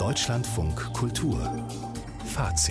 Deutschlandfunk Kultur Fazit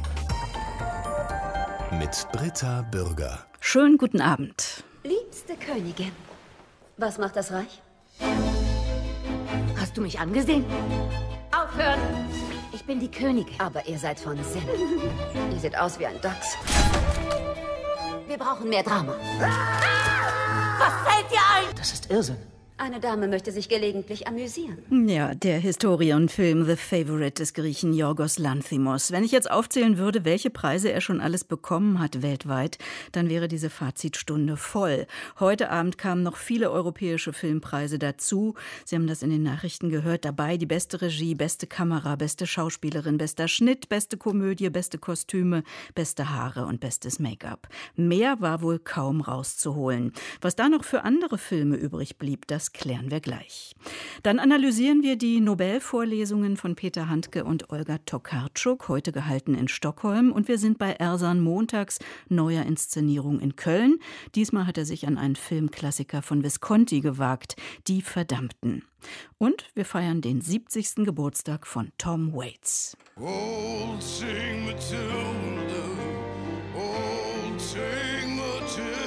mit Britta Bürger. Schönen guten Abend. Liebste Königin, was macht das Reich? Hast du mich angesehen? Aufhören! Ich bin die Königin. Aber ihr seid von Sinn. Ihr seht aus wie ein Dachs. Wir brauchen mehr Drama. Was fällt dir ein? Das ist Irrsinn. Eine Dame möchte sich gelegentlich amüsieren. Ja, der Historienfilm The Favourite des Griechen Yorgos Lanthimos. Wenn ich jetzt aufzählen würde, welche Preise er schon alles bekommen hat weltweit, dann wäre diese Fazitstunde voll. Heute Abend kamen noch viele europäische Filmpreise dazu. Sie haben das in den Nachrichten gehört. Dabei die beste Regie, beste Kamera, beste Schauspielerin, bester Schnitt, beste Komödie, beste Kostüme, beste Haare und bestes Make-up. Mehr war wohl kaum rauszuholen. Was da noch für andere Filme übrig blieb, das klären wir gleich. Dann analysieren wir die Nobelvorlesungen von Peter Handke und Olga Tokarczuk, heute gehalten in Stockholm. Und wir sind bei Ersan Montags neuer Inszenierung in Köln. Diesmal hat er sich an einen Filmklassiker von Visconti gewagt, Die Verdammten. Und wir feiern den 70. Geburtstag von Tom Waits. Old St. Matilda, old St. Matilda,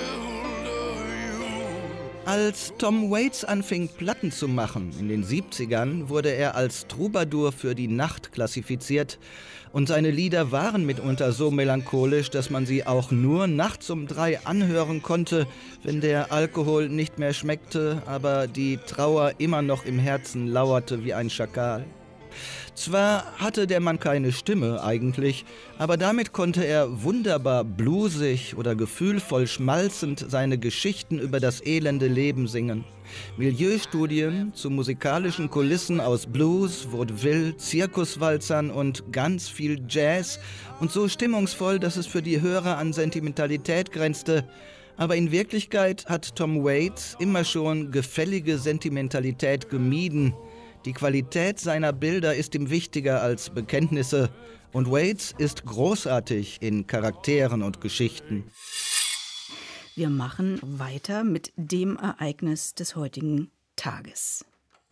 Als Tom Waits anfing, Platten zu machen in den 70ern, wurde er als Troubadour für die Nacht klassifiziert. Und seine Lieder waren mitunter so melancholisch, dass man sie auch nur nachts um 3 anhören konnte, wenn der Alkohol nicht mehr schmeckte, aber die Trauer immer noch im Herzen lauerte wie ein Schakal. Zwar hatte der Mann keine Stimme eigentlich, aber damit konnte er wunderbar bluesig oder gefühlvoll schmalzend seine Geschichten über das elende Leben singen. Milieustudien zu musikalischen Kulissen aus Blues, Vaudeville, Zirkuswalzern und ganz viel Jazz und so stimmungsvoll, dass es für die Hörer an Sentimentalität grenzte. Aber in Wirklichkeit hat Tom Waits immer schon gefällige Sentimentalität gemieden. Die Qualität seiner Bilder ist ihm wichtiger als Bekenntnisse. Und Waits ist großartig in Charakteren und Geschichten. Wir machen weiter mit dem Ereignis des heutigen Tages.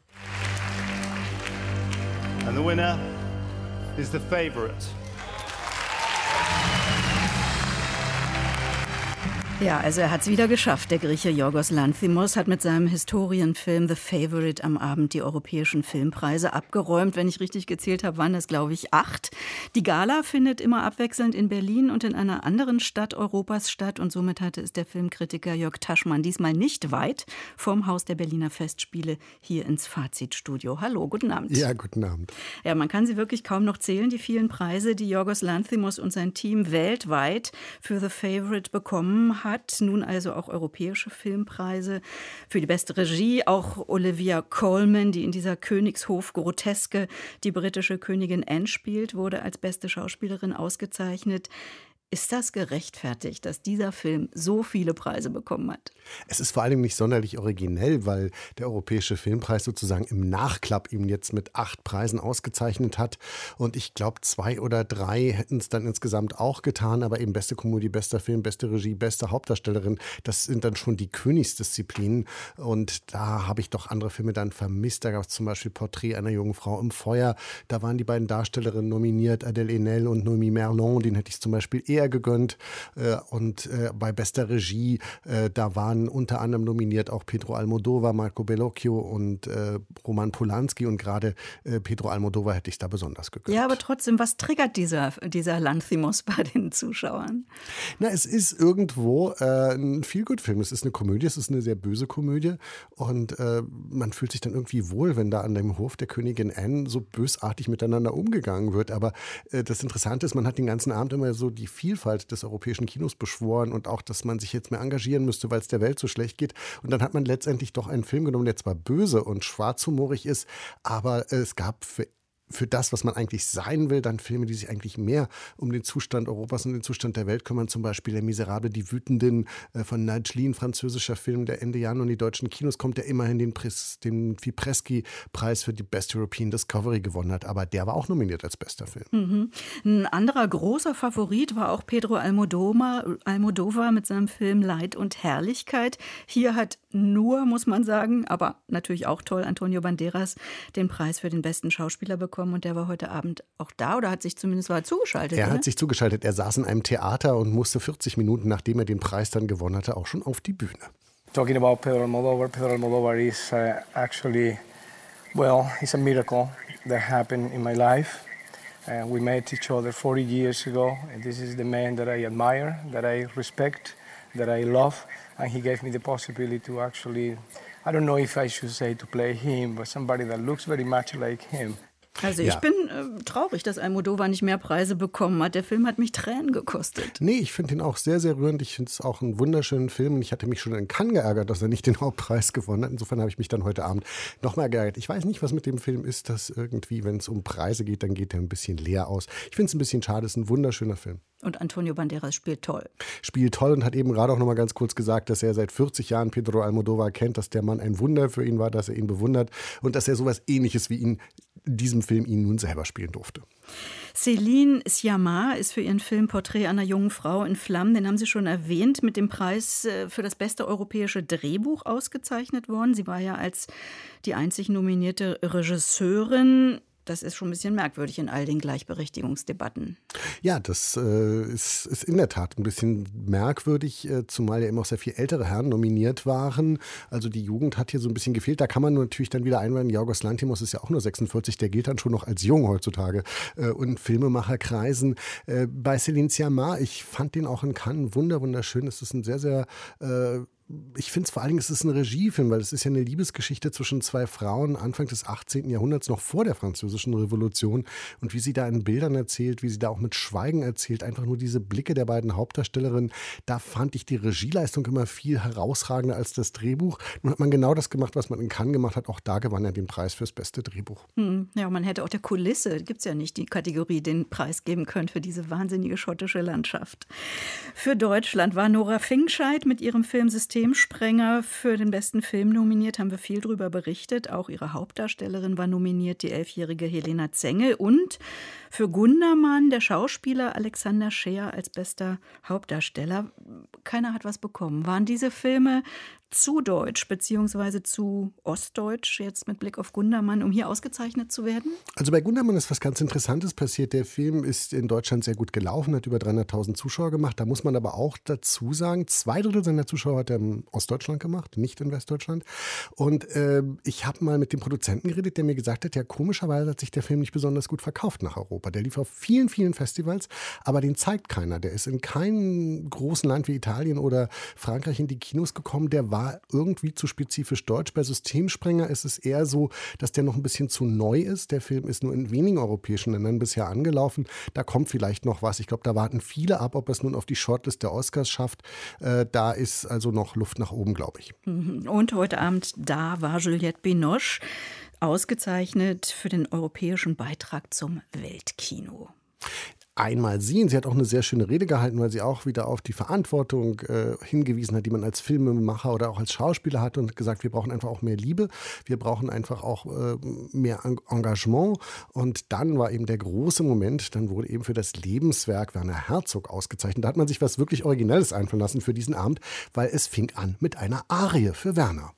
And the winner is The Favourite. Ja, also er hat es wieder geschafft. Der Grieche Yorgos Lanthimos hat mit seinem Historienfilm The Favourite am Abend die europäischen Filmpreise abgeräumt. Wenn ich richtig gezählt habe, waren das, glaube ich, 8. Die Gala findet immer abwechselnd in Berlin und in einer anderen Stadt Europas statt. Und somit hatte es der Filmkritiker Jörg Taschmann diesmal nicht weit vom Haus der Berliner Festspiele hier ins Fazitstudio. Hallo, guten Abend. Ja, guten Abend. Ja, man kann sie wirklich kaum noch zählen, die vielen Preise, die Yorgos Lanthimos und sein Team weltweit für The Favourite bekommen hat. Nun also auch europäische Filmpreise für die beste Regie. Auch Olivia Colman, die in dieser Königshof-Groteske die britische Königin Anne spielt, wurde als beste Schauspielerin ausgezeichnet. Ist das gerechtfertigt, dass dieser Film so viele Preise bekommen hat? Es ist vor allem nicht sonderlich originell, weil der Europäische Filmpreis sozusagen im Nachklapp ihn jetzt mit 8 Preisen ausgezeichnet hat. Und ich glaube, 2 oder 3 hätten es dann insgesamt auch getan. Aber eben beste Komödie, bester Film, beste Regie, beste Hauptdarstellerin, das sind dann schon die Königsdisziplinen. Und da habe ich doch andere Filme dann vermisst. Da gab es zum Beispiel Porträt einer jungen Frau im Feuer. Da waren die beiden Darstellerinnen nominiert, Adèle Haenel und Noémie Merlan. Den hätte ich zum Beispiel eher gegönnt. Und bei bester Regie, da waren unter anderem nominiert auch Pedro Almodóvar, Marco Bellocchio und Roman Polanski. Und gerade Pedro Almodóvar hätte ich da besonders gegönnt. Ja, aber trotzdem, was triggert dieser Lanthimos bei den Zuschauern? Na, es ist irgendwo ein Feel-Good-Film. Es ist eine Komödie, es ist eine sehr böse Komödie. Und man fühlt sich dann irgendwie wohl, wenn da an dem Hof der Königin Anne so bösartig miteinander umgegangen wird. Aber das Interessante ist, man hat den ganzen Abend immer so die Vielfalt des europäischen Kinos beschworen und auch, dass man sich jetzt mehr engagieren müsste, weil es der Welt so schlecht geht. Und dann hat man letztendlich doch einen Film genommen, der zwar böse und schwarzhumorig ist, aber es gab für das, was man eigentlich sein will, dann Filme, die sich eigentlich mehr um den Zustand Europas und den Zustand der Welt kümmern. Zum Beispiel Les Miserables, die Wütenden von Nadjli, ein französischer Film, der Ende Januar in die deutschen Kinos kommt, der immerhin den Fipresci-Preis für die Best European Discovery gewonnen hat. Aber der war auch nominiert als bester Film. Mhm. Ein anderer großer Favorit war auch Pedro Almodóvar mit seinem Film Leid und Herrlichkeit. Hier hat nur, muss man sagen, aber natürlich auch toll, Antonio Banderas den Preis für den besten Schauspieler bekommen. bekommen und der war heute Abend auch da oder hat sich zumindest zugeschaltet? Er oder? hat sich zugeschaltet. Er saß in einem Theater und musste 40 Minuten, nachdem er den Preis dann gewonnen hatte, auch schon auf die Bühne. Talking about Pedro Almodovar is actually, well, it's a miracle that happened in my life. We met each other 40 years ago, and this is the man that I admire, that I respect, that I love, and he gave me the possibility to actually, I don't know if I should say to play him, but somebody that looks very much like him. Also ich bin traurig, dass Almodovar nicht mehr Preise bekommen hat. Der Film hat mich Tränen gekostet. Nee, ich finde ihn auch sehr, sehr rührend. Ich finde es auch einen wunderschönen Film. Und ich hatte mich schon in Cannes geärgert, dass er nicht den Hauptpreis gewonnen hat. Insofern habe ich mich dann heute Abend nochmal geärgert. Ich weiß nicht, was mit dem Film ist, dass irgendwie, wenn es um Preise geht, dann geht er ein bisschen leer aus. Ich finde es ein bisschen schade. Es ist ein wunderschöner Film. Und Antonio Banderas spielt toll. Spielt toll und hat eben gerade auch noch mal ganz kurz gesagt, dass er seit 40 Jahren Pedro Almodovar kennt, dass der Mann ein Wunder für ihn war, dass er ihn bewundert und dass er sowas Ähnliches wie ihn in diesem Film ihn nun selber spielen durfte. Céline Sciamma ist für ihren Film Porträt einer jungen Frau in Flammen, den haben Sie schon erwähnt, mit dem Preis für das beste europäische Drehbuch ausgezeichnet worden. Sie war ja als die einzig nominierte Regisseurin. Das ist schon ein bisschen merkwürdig in all den Gleichberechtigungsdebatten. Ja, das ist in der Tat ein bisschen merkwürdig, zumal ja immer auch sehr viele ältere Herren nominiert waren. Also die Jugend hat hier so ein bisschen gefehlt. Da kann man natürlich dann wieder einwenden, Yorgos Lanthimos ist ja auch nur 46, der gilt dann schon noch als jung heutzutage und Filmemacherkreisen. Bei Céline Sciamma, ich fand den auch in Cannes wunderschön. Es ist ein sehr, sehr ich finde es vor allen Dingen, es ist ein Regiefilm, weil es ist ja eine Liebesgeschichte zwischen zwei Frauen Anfang des 18. Jahrhunderts, noch vor der Französischen Revolution. Und wie sie da in Bildern erzählt, wie sie da auch mit Schweigen erzählt, einfach nur diese Blicke der beiden Hauptdarstellerinnen, da fand ich die Regieleistung immer viel herausragender als das Drehbuch. Nun hat man genau das gemacht, was man in Cannes gemacht hat. Auch da gewann er den Preis fürs beste Drehbuch. Ja, man hätte auch der Kulisse, gibt es ja nicht, die Kategorie, den Preis geben können für diese wahnsinnige schottische Landschaft. Für Deutschland war Nora Fingscheid mit ihrem Film Systemsprenger für den besten Film nominiert, haben wir viel drüber berichtet. Auch ihre Hauptdarstellerin war nominiert, die 11-jährige Helena Zengel. Und für Gundermann, der Schauspieler Alexander Scheer als bester Hauptdarsteller. Keiner hat was bekommen. Waren diese Filme zu deutsch bzw. zu ostdeutsch, jetzt mit Blick auf Gundermann, um hier ausgezeichnet zu werden? Also bei Gundermann ist was ganz Interessantes passiert. Der Film ist in Deutschland sehr gut gelaufen, hat über 300.000 Zuschauer gemacht. Da muss man aber auch dazu sagen, 2/3 seiner Zuschauer hat er in Ostdeutschland gemacht, nicht in Westdeutschland. Und ich habe mal mit dem Produzenten geredet, der mir gesagt hat, ja, komischerweise hat sich der Film nicht besonders gut verkauft nach Europa. Der lief auf vielen, vielen Festivals, aber den zeigt keiner. Der ist in keinem großen Land wie Italien oder Frankreich in die Kinos gekommen. Der war irgendwie zu spezifisch deutsch. Bei Systemsprenger ist es eher so, dass der noch ein bisschen zu neu ist. Der Film ist nur in wenigen europäischen Ländern bisher angelaufen. Da kommt vielleicht noch was. Ich glaube, da warten viele ab, ob es nun auf die Shortlist der Oscars schafft. Da ist also noch Luft nach oben, glaube ich. Und heute Abend da war Juliette Binoche ausgezeichnet für den europäischen Beitrag zum Weltkino. Einmal sie. Und sie hat auch eine sehr schöne Rede gehalten, weil sie auch wieder auf die Verantwortung hingewiesen hat, die man als Filmemacher oder auch als Schauspieler hat und gesagt, wir brauchen einfach auch mehr Liebe, wir brauchen einfach auch mehr Engagement. Und dann war eben der große Moment, dann wurde eben für das Lebenswerk Werner Herzog ausgezeichnet. Da hat man sich was wirklich Originelles einfallen lassen für diesen Abend, weil es fing an mit einer Arie für Werner.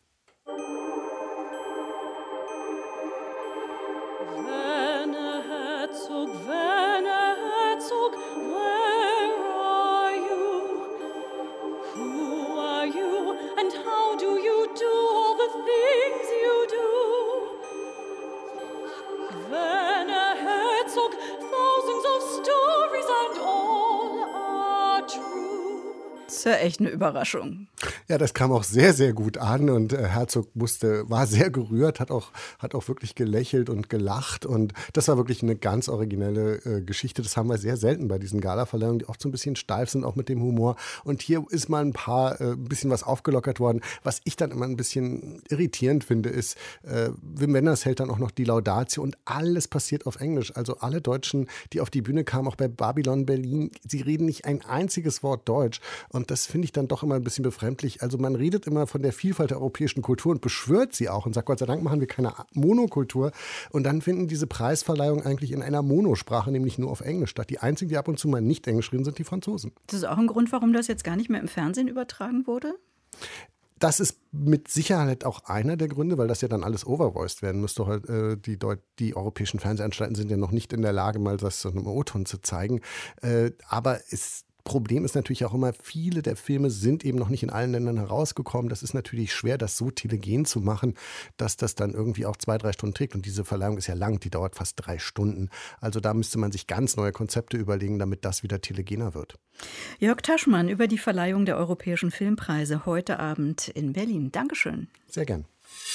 Das ist ja echt eine Überraschung. Ja, das kam auch sehr, sehr gut an und Herzog war sehr gerührt, hat auch wirklich gelächelt und gelacht und das war wirklich eine ganz originelle Geschichte. Das haben wir sehr selten bei diesen Gala-Verleihungen, die oft so ein bisschen steif sind, auch mit dem Humor. Und hier ist mal ein bisschen was aufgelockert worden. Was ich dann immer ein bisschen irritierend finde, ist, Wim Wenders hält dann auch noch die Laudatio und alles passiert auf Englisch. Also alle Deutschen, die auf die Bühne kamen, auch bei Babylon Berlin, sie reden nicht ein einziges Wort Deutsch. Und das finde ich dann doch immer ein bisschen befremdlich. Also man redet immer von der Vielfalt der europäischen Kultur und beschwört sie auch und sagt, Gott sei Dank machen wir keine Monokultur. Und dann finden diese Preisverleihungen eigentlich in einer Monosprache, nämlich nur auf Englisch statt. Die einzigen, die ab und zu mal nicht Englisch reden, sind die Franzosen. Das ist auch ein Grund, warum das jetzt gar nicht mehr im Fernsehen übertragen wurde? Das ist mit Sicherheit auch einer der Gründe, weil das ja dann alles overvoiced werden müsste. Die europäischen Fernsehanstalten sind ja noch nicht in der Lage, mal das so einem O-Ton zu zeigen. Aber Problem ist natürlich auch immer, viele der Filme sind eben noch nicht in allen Ländern herausgekommen. Das ist natürlich schwer, das so telegen zu machen, dass das dann irgendwie auch 2-3 Stunden trägt. Und diese Verleihung ist ja lang, die dauert fast 3 Stunden. Also da müsste man sich ganz neue Konzepte überlegen, damit das wieder telegener wird. Jörg Taschmann über die Verleihung der Europäischen Filmpreise heute Abend in Berlin. Dankeschön. Sehr gern.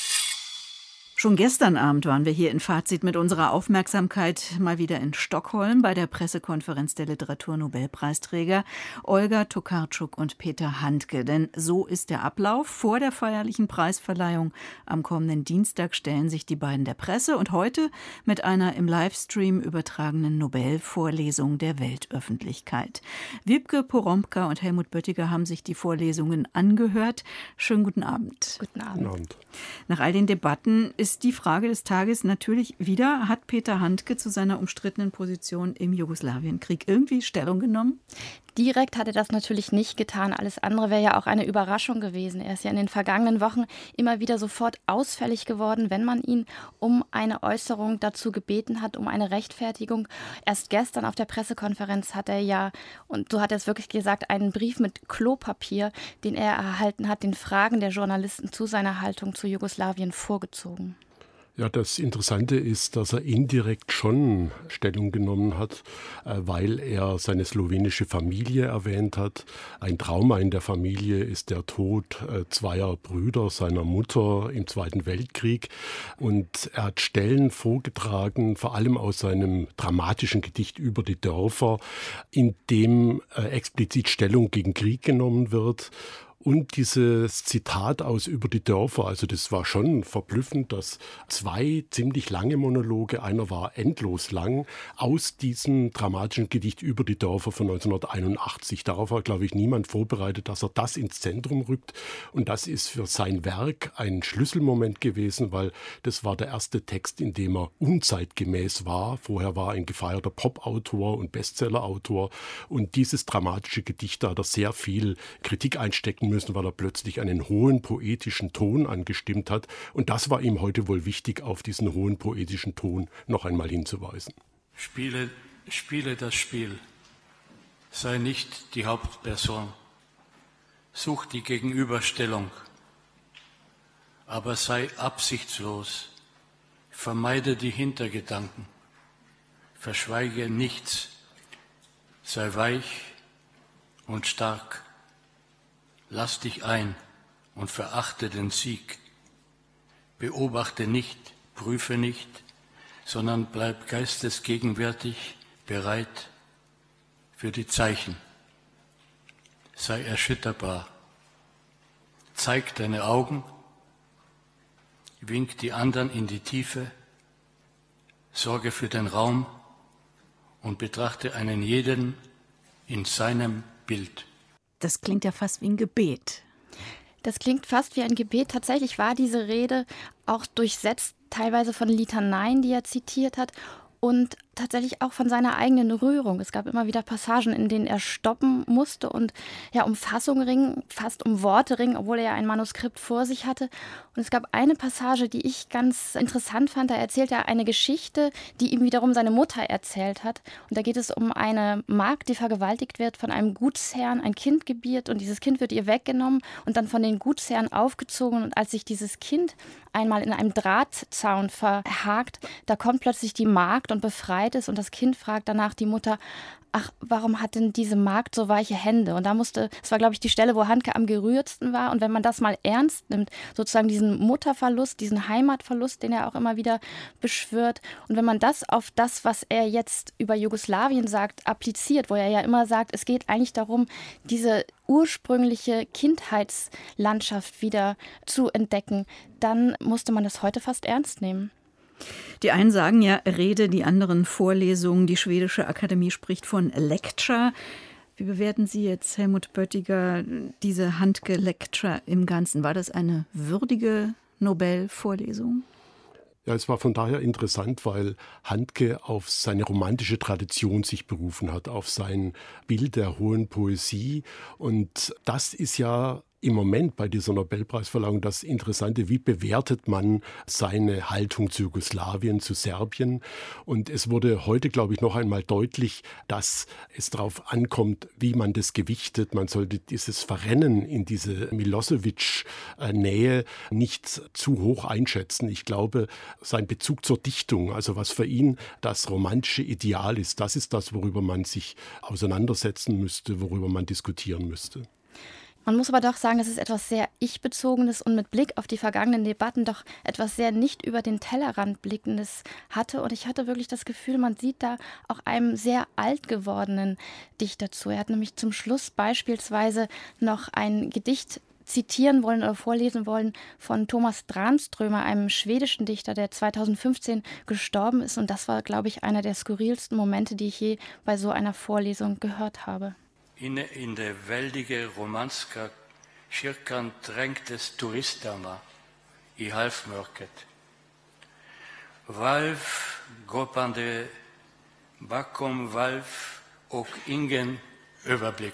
Schon gestern Abend waren wir hier in Fazit mit unserer Aufmerksamkeit mal wieder in Stockholm bei der Pressekonferenz der Literaturnobelpreisträger Olga Tokarczuk und Peter Handke. Denn so ist der Ablauf. Vor der feierlichen Preisverleihung am kommenden Dienstag stellen sich die beiden der Presse und heute mit einer im Livestream übertragenen Nobelvorlesung der Weltöffentlichkeit. Wiebke Poromka und Helmut Böttiger haben sich die Vorlesungen angehört. Schönen guten Abend. Guten Abend. Guten Abend. Nach all den Debatten ist die Frage des Tages natürlich wieder, hat Peter Handke zu seiner umstrittenen Position im Jugoslawienkrieg irgendwie Stellung genommen? Direkt hat er das natürlich nicht getan. Alles andere wäre ja auch eine Überraschung gewesen. Er ist ja in den vergangenen Wochen immer wieder sofort ausfällig geworden, wenn man ihn um eine Äußerung dazu gebeten hat, um eine Rechtfertigung. Erst gestern auf der Pressekonferenz hat er ja, und so hat er es wirklich gesagt, einen Brief mit Klopapier, den er erhalten hat, den Fragen der Journalisten zu seiner Haltung zu Jugoslawien vorgezogen. Ja, das Interessante ist, dass er indirekt schon Stellung genommen hat, weil er seine slowenische Familie erwähnt hat. Ein Trauma in der Familie ist der Tod zweier Brüder seiner Mutter im Zweiten Weltkrieg. Und er hat Stellen vorgetragen, vor allem aus seinem dramatischen Gedicht Über die Dörfer, in dem explizit Stellung gegen Krieg genommen wird. Und dieses Zitat aus Über die Dörfer, also das war schon verblüffend, dass 2 ziemlich lange Monologe, einer war endlos lang, aus diesem dramatischen Gedicht Über die Dörfer von 1981. Darauf war, glaube ich, niemand vorbereitet, dass er das ins Zentrum rückt. Und das ist für sein Werk ein Schlüsselmoment gewesen, weil das war der erste Text, in dem er unzeitgemäß war. Vorher war er ein gefeierter Pop-Autor und Bestseller-Autor. Und dieses dramatische Gedicht, da hat er sehr viel Kritik einstecken müssen, weil er plötzlich einen hohen poetischen Ton angestimmt hat. Und das war ihm heute wohl wichtig, auf diesen hohen poetischen Ton noch einmal hinzuweisen. Spiele das Spiel. Sei nicht die Hauptperson. Such die Gegenüberstellung. Aber sei absichtslos. Vermeide die Hintergedanken. Verschweige nichts. Sei weich und stark. Lass dich ein und verachte den Sieg. Beobachte nicht, prüfe nicht, sondern bleib geistesgegenwärtig bereit für die Zeichen. Sei erschütterbar. Zeig deine Augen, wink die anderen in die Tiefe, sorge für den Raum und betrachte einen jeden in seinem Bild. Das klingt ja fast wie ein Gebet. Das klingt fast wie ein Gebet. Tatsächlich war diese Rede auch durchsetzt, teilweise von Litaneien, die er zitiert hat, und tatsächlich auch von seiner eigenen Rührung. Es gab immer wieder Passagen, in denen er stoppen musste und ja um Fassung ringen, fast um Worte ringen, obwohl er ja ein Manuskript vor sich hatte. Und es gab eine Passage, die ich ganz interessant fand. Da erzählt er eine Geschichte, die ihm wiederum seine Mutter erzählt hat. Und da geht es um eine Magd, die vergewaltigt wird, von einem Gutsherrn ein Kind gebiert, und dieses Kind wird ihr weggenommen und dann von den Gutsherren aufgezogen. Und als sich dieses Kind einmal in einem Drahtzaun verhakt, da kommt plötzlich die Magd und befreit es, und das Kind fragt danach die Mutter: Ach, warum hat denn diese Magd so weiche Hände? Und das war, glaube ich, die Stelle, wo Handke am gerührtsten war. Und wenn man das mal ernst nimmt, sozusagen diesen Mutterverlust, diesen Heimatverlust, den er auch immer wieder beschwört, und wenn man das auf das, was er jetzt über Jugoslawien sagt, appliziert, wo er ja immer sagt, es geht eigentlich darum, diese ursprüngliche Kindheitslandschaft wieder zu entdecken, dann musste man das heute fast ernst nehmen. Die einen sagen ja Rede, die anderen Vorlesungen. Die Schwedische Akademie spricht von Lecture. Wie bewerten Sie jetzt, Helmut Böttiger, diese Handke-Lecture im Ganzen? War das eine würdige Nobelvorlesung? Ja, es war von daher interessant, weil Handke auf seine romantische Tradition sich berufen hat, auf sein Bild der hohen Poesie. Und das ist ja im Moment bei dieser Nobelpreisverleihung das Interessante, wie bewertet man seine Haltung zu Jugoslawien, zu Serbien. Und es wurde heute, glaube ich, noch einmal deutlich, dass es darauf ankommt, wie man das gewichtet. Man sollte dieses Verrennen in diese Milosevic-Nähe nicht zu hoch einschätzen. Ich glaube, sein Bezug zur Dichtung, also was für ihn das romantische Ideal ist, das ist das, worüber man sich auseinandersetzen müsste, worüber man diskutieren müsste. Man muss aber doch sagen, dass es etwas sehr Ich-Bezogenes und mit Blick auf die vergangenen Debatten doch etwas sehr nicht über den Tellerrand blickendes hatte. Und ich hatte wirklich das Gefühl, man sieht da auch einem sehr alt gewordenen Dichter zu. Er hat nämlich zum Schluss beispielsweise noch ein Gedicht zitieren wollen oder vorlesen wollen von Thomas Tranströmer, einem schwedischen Dichter, der 2015 gestorben ist. Und das war, glaube ich, einer der skurrilsten Momente, die ich je bei so einer Vorlesung gehört habe. Inne in det väldige romanska kyrkan trängtes turisterna i halvmörkret. Valv, gapande bakom valv och ingen Überblick.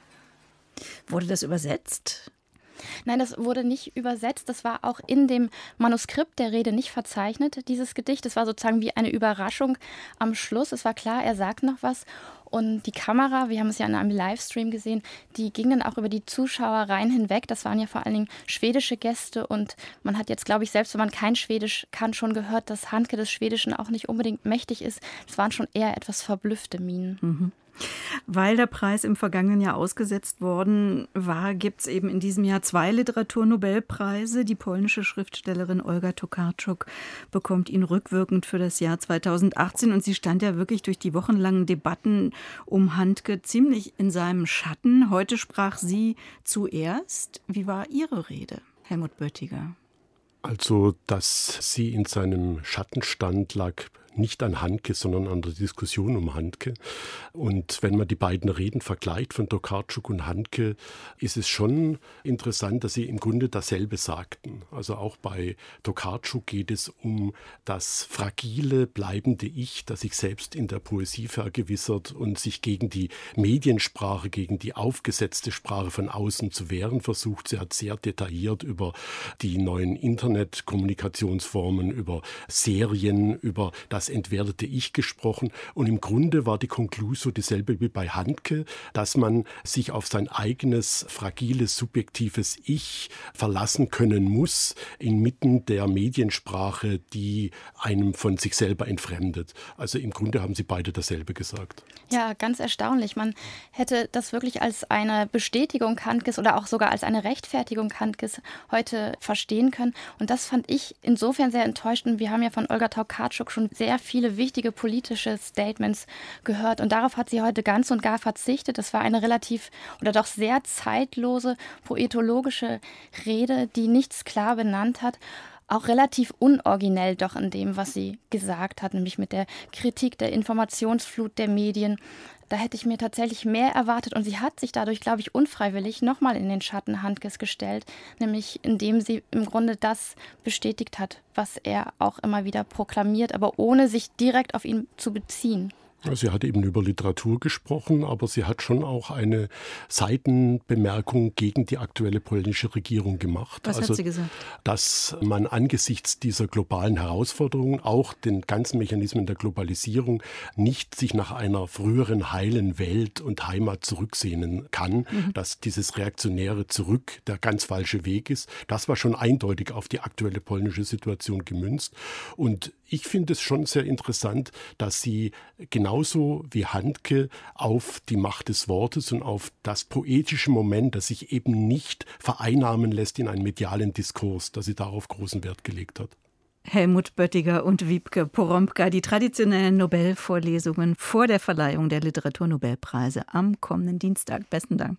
Wurde das übersetzt? Nein, das wurde nicht übersetzt. Das war auch in dem Manuskript der Rede nicht verzeichnet, dieses Gedicht. Das war sozusagen wie eine Überraschung am Schluss. Es war klar, er sagt noch was. Und die Kamera, wir haben es ja in einem Livestream gesehen, die ging dann auch über die Zuschauerreihen hinweg. Das waren ja vor allen Dingen schwedische Gäste. Und man hat jetzt, glaube ich, selbst wenn man kein Schwedisch kann, schon gehört, dass Handke des Schwedischen auch nicht unbedingt mächtig ist. Es waren schon eher etwas verblüffte Mienen. Mhm. Weil der Preis im vergangenen Jahr ausgesetzt worden war, gibt es eben in diesem Jahr 2 Literaturnobelpreise. Die polnische Schriftstellerin Olga Tokarczuk bekommt ihn rückwirkend für das Jahr 2018. Und sie stand ja wirklich durch die wochenlangen Debatten um Handke ziemlich in seinem Schatten. Heute sprach sie zuerst. Wie war Ihre Rede, Helmut Böttiger? Also, dass sie in seinem Schatten stand, lag nicht an Handke, sondern an der Diskussion um Handke. Und wenn man die beiden Reden vergleicht von Tokarczuk und Handke, ist es schon interessant, dass sie im Grunde dasselbe sagten. Also auch bei Tokarczuk geht es um das fragile, bleibende Ich, das sich selbst in der Poesie vergewissert und sich gegen die Mediensprache, gegen die aufgesetzte Sprache von außen zu wehren versucht. Sie hat sehr detailliert über die neuen Internetkommunikationsformen, über Serien, über das entwertete Ich gesprochen. Und im Grunde war die Konklusio dieselbe wie bei Handke, dass man sich auf sein eigenes, fragiles, subjektives Ich verlassen können muss, inmitten der Mediensprache, die einem von sich selber entfremdet. Also im Grunde haben sie beide dasselbe gesagt. Ja, ganz erstaunlich. Man hätte das wirklich als eine Bestätigung Handkes oder auch sogar als eine Rechtfertigung Handkes heute verstehen können. Und das fand ich insofern sehr enttäuschend. Wir haben ja von Olga Tokarczuk schon sehr viele wichtige politische Statements gehört. Und darauf hat sie heute ganz und gar verzichtet. Das war eine relativ oder doch sehr zeitlose, poetologische Rede, die nichts klar benannt hat. Auch relativ unoriginell doch in dem, was sie gesagt hat, nämlich mit der Kritik der Informationsflut der Medien. Da hätte ich mir tatsächlich mehr erwartet und sie hat sich dadurch, glaube ich, unfreiwillig nochmal in den Schatten Handkes gestellt, nämlich indem sie im Grunde das bestätigt hat, was er auch immer wieder proklamiert, aber ohne sich direkt auf ihn zu beziehen. Sie hat eben über Literatur gesprochen, aber sie hat schon auch eine Seitenbemerkung gegen die aktuelle polnische Regierung gemacht. Was hat sie gesagt? Dass man angesichts dieser globalen Herausforderungen, auch den ganzen Mechanismen der Globalisierung, nicht sich nach einer früheren heilen Welt und Heimat zurücksehnen kann, dass dieses reaktionäre Zurück der ganz falsche Weg ist. Das war schon eindeutig auf die aktuelle polnische Situation gemünzt. Und ich finde es schon sehr interessant, dass sie genauso wie Handke auf die Macht des Wortes und auf das poetische Moment, das sich eben nicht vereinnahmen lässt in einen medialen Diskurs, dass sie darauf großen Wert gelegt hat. Helmut Böttiger und Wiebke Poromka, die traditionellen Nobelvorlesungen vor der Verleihung der Literaturnobelpreise am kommenden Dienstag. Besten Dank.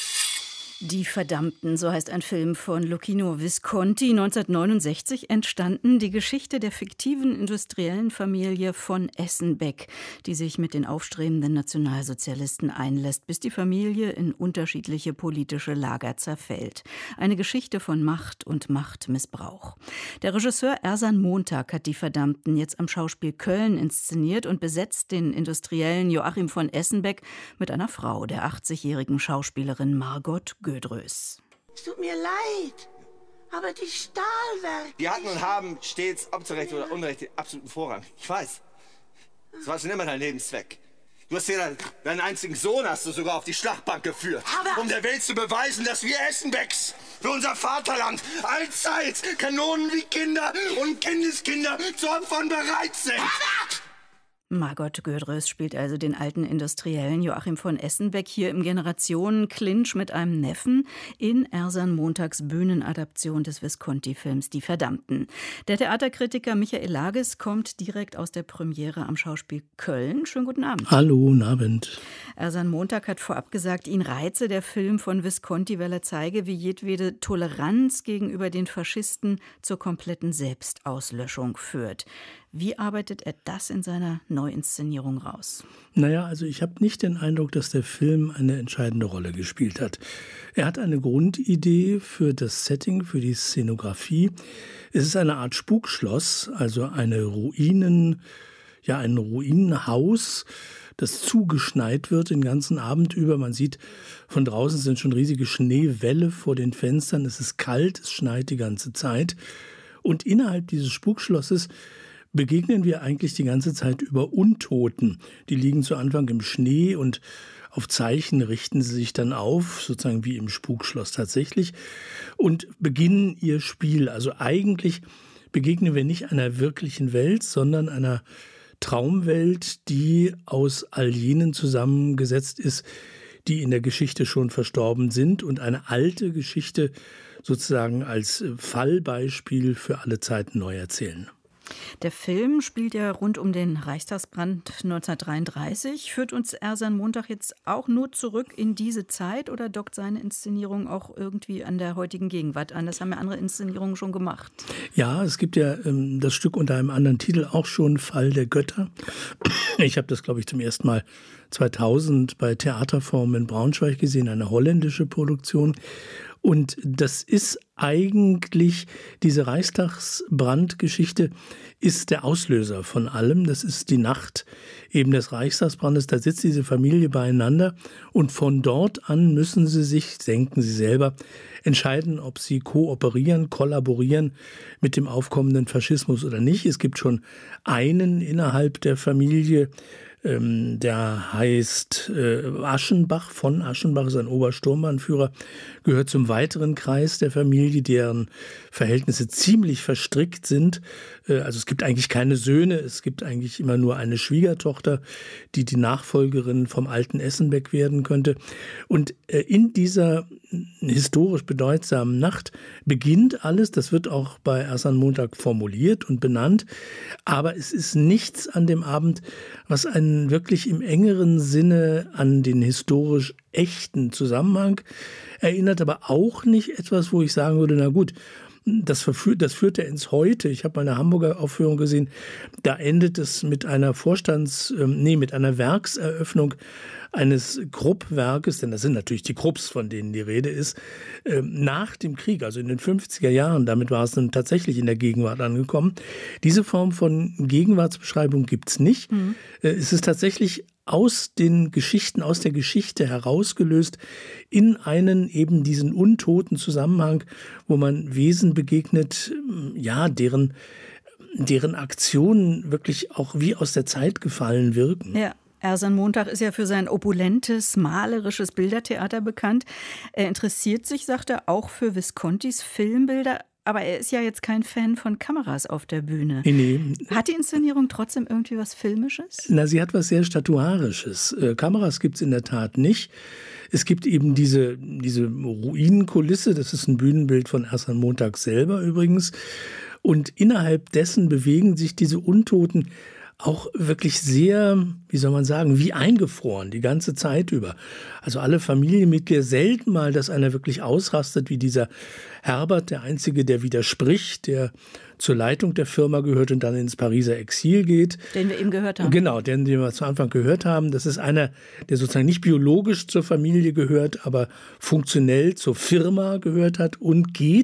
Die Verdammten, so heißt ein Film von Luchino Visconti, 1969 entstanden, die Geschichte der fiktiven industriellen Familie von Essenbeck, die sich mit den aufstrebenden Nationalsozialisten einlässt, bis die Familie in unterschiedliche politische Lager zerfällt. Eine Geschichte von Macht und Machtmissbrauch. Der Regisseur Ersan Montag hat die Verdammten jetzt am Schauspiel Köln inszeniert und besetzt den Industriellen Joachim von Essenbeck mit einer Frau, der 80-jährigen Schauspielerin Margot Gödrös. Es tut mir leid, aber die Stahlwerke... Die hatten und haben stets, ob zu Recht oder Unrecht, den absoluten Vorrang. Ich weiß. Das war schon immer dein Lebenszweck. Du hast ja deinen einzigen Sohn hast du sogar auf die Schlachtbank geführt, um der Welt zu beweisen, dass wir Essenbecks für unser Vaterland allzeit Kanonen wie Kinder und Kindeskinder zu Opfern bereit sind. Margot Gödres spielt also den alten Industriellen Joachim von Essenbeck hier im Generationen-Clinch mit einem Neffen in Ersan Montags Bühnenadaption des Visconti-Films Die Verdammten. Der Theaterkritiker Michael Lages kommt direkt aus der Premiere am Schauspiel Köln. Schönen guten Abend. Hallo, guten Abend. Ersan Montag hat vorab gesagt, ihn reize der Film von Visconti, weil er zeige, wie jedwede Toleranz gegenüber den Faschisten zur kompletten Selbstauslöschung führt. Wie arbeitet er das in seiner Neuinszenierung raus? Naja, also ich habe nicht den Eindruck, dass der Film eine entscheidende Rolle gespielt hat. Er hat eine Grundidee für das Setting, für die Szenografie. Es ist eine Art Spukschloss, also ein Ruinenhaus, das zugeschneit wird den ganzen Abend über. Man sieht, von draußen sind schon riesige Schneewälle vor den Fenstern. Es ist kalt, es schneit die ganze Zeit. Und innerhalb dieses Spukschlosses begegnen wir eigentlich die ganze Zeit über Untoten. Die liegen zu Anfang im Schnee und auf Zeichen richten sie sich dann auf, sozusagen wie im Spukschloss tatsächlich, und beginnen ihr Spiel. Also eigentlich begegnen wir nicht einer wirklichen Welt, sondern einer Traumwelt, die aus all jenen zusammengesetzt ist, die in der Geschichte schon verstorben sind und eine alte Geschichte sozusagen als Fallbeispiel für alle Zeiten neu erzählen. Der Film spielt ja rund um den Reichstagsbrand 1933. Führt uns Ersan Montag jetzt auch nur zurück in diese Zeit oder dockt seine Inszenierung auch irgendwie an der heutigen Gegenwart an? Das haben ja andere Inszenierungen schon gemacht. Ja, es gibt ja das Stück unter einem anderen Titel auch schon, Fall der Götter. Ich habe das, glaube ich, zum ersten Mal 2000 bei Theaterform in Braunschweig gesehen, eine holländische Produktion. Und das ist eigentlich, diese Reichstagsbrandgeschichte ist der Auslöser von allem. Das ist die Nacht eben des Reichstagsbrandes. Da sitzt diese Familie beieinander und von dort an müssen sie sich, denken sie selber, entscheiden, ob sie kooperieren, kollaborieren mit dem aufkommenden Faschismus oder nicht. Es gibt schon einen innerhalb der Familie, der heißt Aschenbach, von Aschenbach, ist ein Obersturmbannführer, gehört zum weiteren Kreis der Familie, deren Verhältnisse ziemlich verstrickt sind. Also es gibt eigentlich keine Söhne, es gibt eigentlich immer nur eine Schwiegertochter, die die Nachfolgerin vom alten Essenbeck werden könnte. Und in dieser historisch bedeutsamen Nacht beginnt alles, das wird auch bei Ersan Montag formuliert und benannt, aber es ist nichts an dem Abend, was einen wirklich im engeren Sinne an den historisch echten Zusammenhang erinnert, aber auch nicht etwas, wo ich sagen würde, na gut, das führt ja ins Heute. Ich habe mal eine Hamburger Aufführung gesehen, da endet es mit einer mit einer Werkseröffnung eines Krupp-Werkes, denn das sind natürlich die Krupps, von denen die Rede ist, nach dem Krieg, also in den 50er Jahren. Damit war es dann tatsächlich in der Gegenwart angekommen. Diese Form von Gegenwartsbeschreibung gibt es nicht. Es ist tatsächlich aus den Geschichten, aus der Geschichte herausgelöst in einen eben diesen untoten Zusammenhang, wo man Wesen begegnet, ja, deren Aktionen wirklich auch wie aus der Zeit gefallen wirken. Ja. Ersan Montag ist ja für sein opulentes, malerisches Bildertheater bekannt. Er interessiert sich, sagt er, auch für Viscontis Filmbilder. Aber er ist ja jetzt kein Fan von Kameras auf der Bühne. Nee. Hat die Inszenierung trotzdem irgendwie was Filmisches? Na, sie hat was sehr Statuarisches. Kameras gibt es in der Tat nicht. Es gibt eben diese Ruinenkulisse, das ist ein Bühnenbild von Ersan Montag selber übrigens. Und innerhalb dessen bewegen sich diese Untoten auch wirklich sehr, wie soll man sagen, wie eingefroren, die ganze Zeit über. Also alle Familienmitglieder, selten mal, dass einer wirklich ausrastet, wie dieser Herbert, der Einzige, der widerspricht, der zur Leitung der Firma gehört und dann ins Pariser Exil geht. Den wir eben gehört haben. Genau, den wir zu Anfang gehört haben. Das ist einer, der sozusagen nicht biologisch zur Familie gehört, aber funktionell zur Firma gehört hat und geht,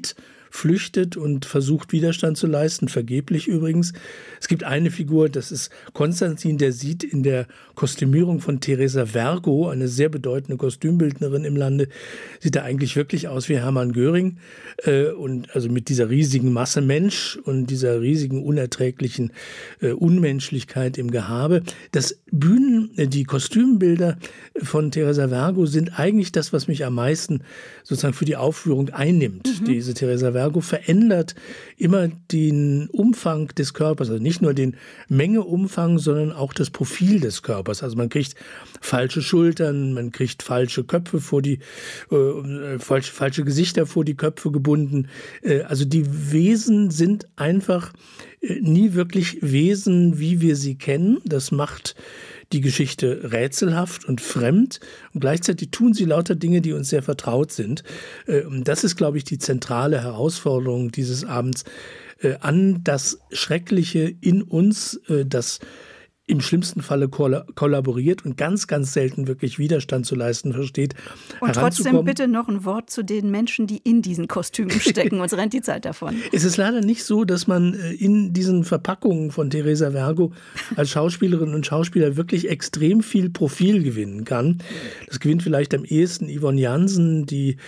flüchtet und versucht, Widerstand zu leisten, vergeblich übrigens. Es gibt eine Figur, das ist Konstantin, der sieht in der Kostümierung von Teresa Vergo, eine sehr bedeutende Kostümbildnerin im Lande, sieht er eigentlich wirklich aus wie Hermann Göring. Und also mit dieser riesigen Masse Mensch und dieser riesigen unerträglichen Unmenschlichkeit im Gehabe. Die Kostümbilder von Teresa Vergo sind eigentlich das, was mich am meisten sozusagen für die Aufführung einnimmt. Diese Teresa Vergo verändert immer den Umfang des Körpers, also nicht nur den Mengeumfang, sondern auch das Profil des Körpers. Also man kriegt falsche Schultern, man kriegt falsche Köpfe falsche Gesichter vor die Köpfe gebunden. Also die Wesen sind einfach nie wirklich Wesen, wie wir sie kennen. Das macht die Geschichte rätselhaft und fremd und gleichzeitig tun sie lauter Dinge, die uns sehr vertraut sind. Das ist, glaube ich, die zentrale Herausforderung dieses Abends, an das Schreckliche in uns, das im schlimmsten Falle kollaboriert und ganz, ganz selten wirklich Widerstand zu leisten versteht. Und trotzdem bitte noch ein Wort zu den Menschen, die in diesen Kostümen stecken. Uns rennt die Zeit davon. Es ist leider nicht so, dass man in diesen Verpackungen von Teresa Vergo als Schauspielerin und Schauspieler wirklich extrem viel Profil gewinnen kann. Das gewinnt vielleicht am ehesten Yvonne Jansen, die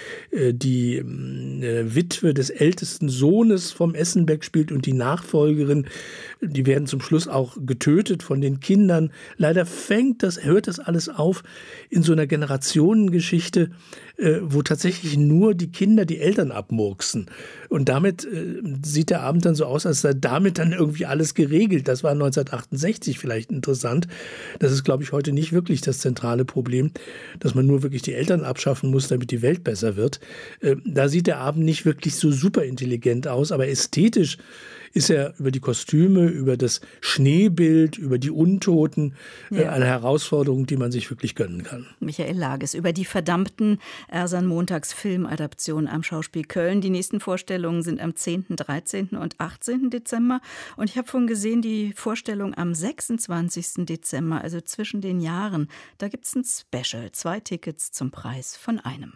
Witwe des ältesten Sohnes vom Essenbeck spielt und die Nachfolgerin. Die werden zum Schluss auch getötet von den Kindern. Leider hört das alles auf in so einer Generationengeschichte, wo tatsächlich nur die Kinder die Eltern abmurksen. Und damit sieht der Abend dann so aus, als sei damit dann irgendwie alles geregelt. Das war 1968 vielleicht interessant. Das ist, glaube ich, heute nicht wirklich das zentrale Problem, dass man nur wirklich die Eltern abschaffen muss, damit die Welt besser wird. Da sieht der Abend nicht wirklich so super intelligent aus, aber ästhetisch ist er über die Kostüme, über das Schneebild, über die Untoten eine Herausforderung, die man sich wirklich gönnen kann. Michael Lages über die verdammten Ersan Montags Filmadaption am Schauspiel Köln. Die nächsten Vorstellungen sind am 10., 13. und 18. Dezember. Und ich habe vorhin gesehen, die Vorstellung am 26. Dezember, also zwischen den Jahren, da gibt es ein Special. 2 Tickets zum Preis von einem.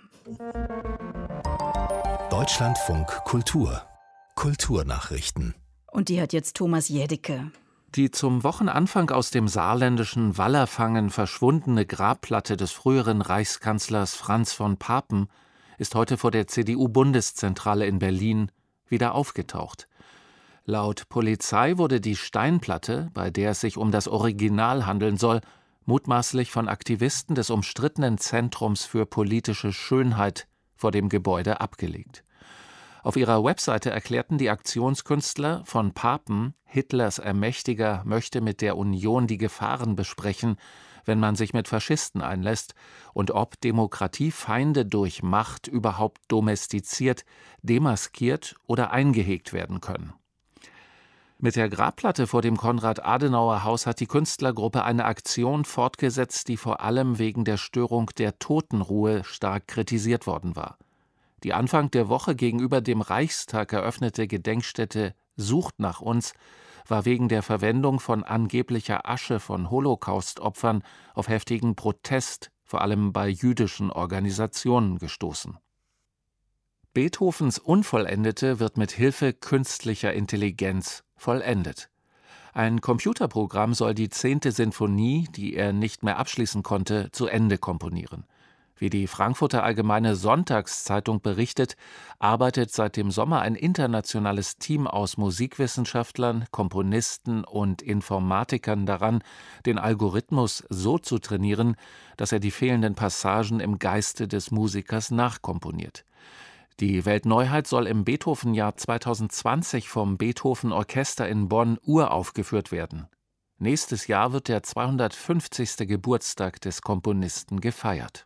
Deutschlandfunk Kultur. Kulturnachrichten. Und die hat jetzt Thomas Jädicke. Die zum Wochenanfang aus dem saarländischen Wallerfangen verschwundene Grabplatte des früheren Reichskanzlers Franz von Papen ist heute vor der CDU-Bundeszentrale in Berlin wieder aufgetaucht. Laut Polizei wurde die Steinplatte, bei der es sich um das Original handeln soll, mutmaßlich von Aktivisten des umstrittenen Zentrums für politische Schönheit vor dem Gebäude abgelegt. Auf ihrer Webseite erklärten die Aktionskünstler, von Papen, Hitlers Ermächtiger, möchte mit der Union die Gefahren besprechen, wenn man sich mit Faschisten einlässt und ob Demokratiefeinde durch Macht überhaupt domestiziert, demaskiert oder eingehegt werden können. Mit der Grabplatte vor dem Konrad-Adenauer-Haus hat die Künstlergruppe eine Aktion fortgesetzt, die vor allem wegen der Störung der Totenruhe stark kritisiert worden war. Die Anfang der Woche gegenüber dem Reichstag eröffnete Gedenkstätte Sucht nach uns war wegen der Verwendung von angeblicher Asche von Holocaust-Opfern auf heftigen Protest, vor allem bei jüdischen Organisationen, gestoßen. Beethovens Unvollendete wird mit Hilfe künstlicher Intelligenz vollendet. Ein Computerprogramm soll die 10. Sinfonie, die er nicht mehr abschließen konnte, zu Ende komponieren. Wie die Frankfurter Allgemeine Sonntagszeitung berichtet, arbeitet seit dem Sommer ein internationales Team aus Musikwissenschaftlern, Komponisten und Informatikern daran, den Algorithmus so zu trainieren, dass er die fehlenden Passagen im Geiste des Musikers nachkomponiert. Die Weltneuheit soll im Beethoven-Jahr 2020 vom Beethoven-Orchester in Bonn uraufgeführt werden. Nächstes Jahr wird der 250. Geburtstag des Komponisten gefeiert.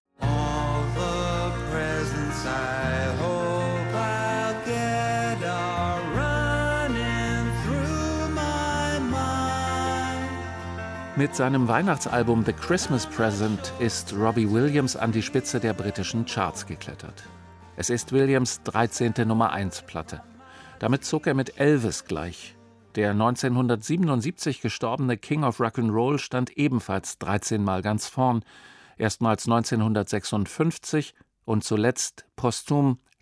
Mit seinem Weihnachtsalbum The Christmas Present ist Robbie Williams an die Spitze der britischen Charts geklettert. Es ist Williams' 13. Nummer-1-Platte. Damit zog er mit Elvis gleich. Der 1977 gestorbene King of Rock'n'Roll stand ebenfalls 13 Mal ganz vorn, erstmals 1956 und zuletzt posthum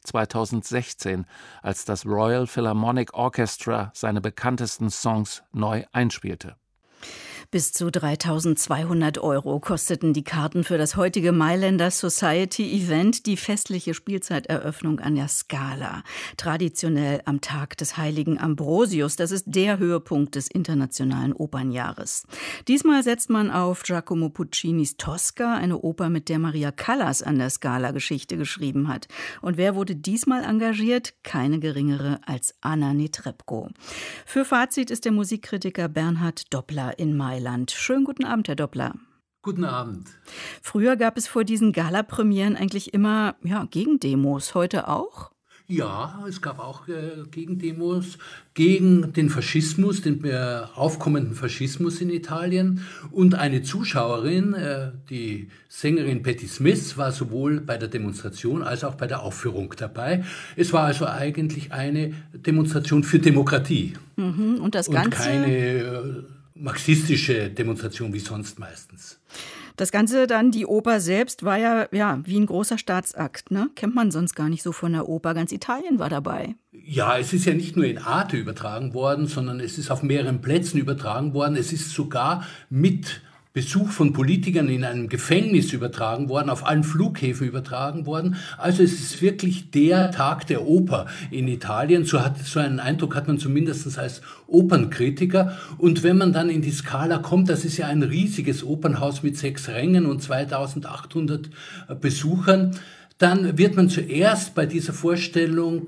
2016, als das Royal Philharmonic Orchestra seine bekanntesten Songs neu einspielte. Bis zu 3.200 € kosteten die Karten für das heutige Mailänder Society-Event, die festliche Spielzeiteröffnung an der Scala. Traditionell am Tag des heiligen Ambrosius. Das ist der Höhepunkt des internationalen Opernjahres. Diesmal setzt man auf Giacomo Puccinis Tosca, eine Oper, mit der Maria Callas an der Scala Geschichte geschrieben hat. Und wer wurde diesmal engagiert? Keine geringere als Anna Netrebko. Für Fazit ist der Musikkritiker Bernhard Doppler in Mailand. Schönen guten Abend, Herr Doppler. Guten Abend. Früher gab es vor diesen Gala-Premieren eigentlich immer Gegendemos. Heute auch? Ja, es gab auch Gegendemos gegen den Faschismus, den aufkommenden Faschismus in Italien. Und eine Zuschauerin, die Sängerin Patti Smith, war sowohl bei der Demonstration als auch bei der Aufführung dabei. Es war also eigentlich eine Demonstration für Demokratie. Und das Ganze? Und keine marxistische Demonstration wie sonst meistens. Das Ganze dann, die Oper selbst, war ja wie ein großer Staatsakt, ne? Kennt man sonst gar nicht so von der Oper. Ganz Italien war dabei. Ja, es ist ja nicht nur in Arte übertragen worden, sondern es ist auf mehreren Plätzen übertragen worden. Es ist sogar mit Besuch von Politikern in einem Gefängnis übertragen worden, auf allen Flughäfen übertragen worden. Also es ist wirklich der Tag der Oper in Italien. So einen Eindruck hat man zumindest als Opernkritiker. Und wenn man dann in die Scala kommt, das ist ja ein riesiges Opernhaus mit 6 Rängen und 2800 Besuchern, dann wird man zuerst bei dieser Vorstellung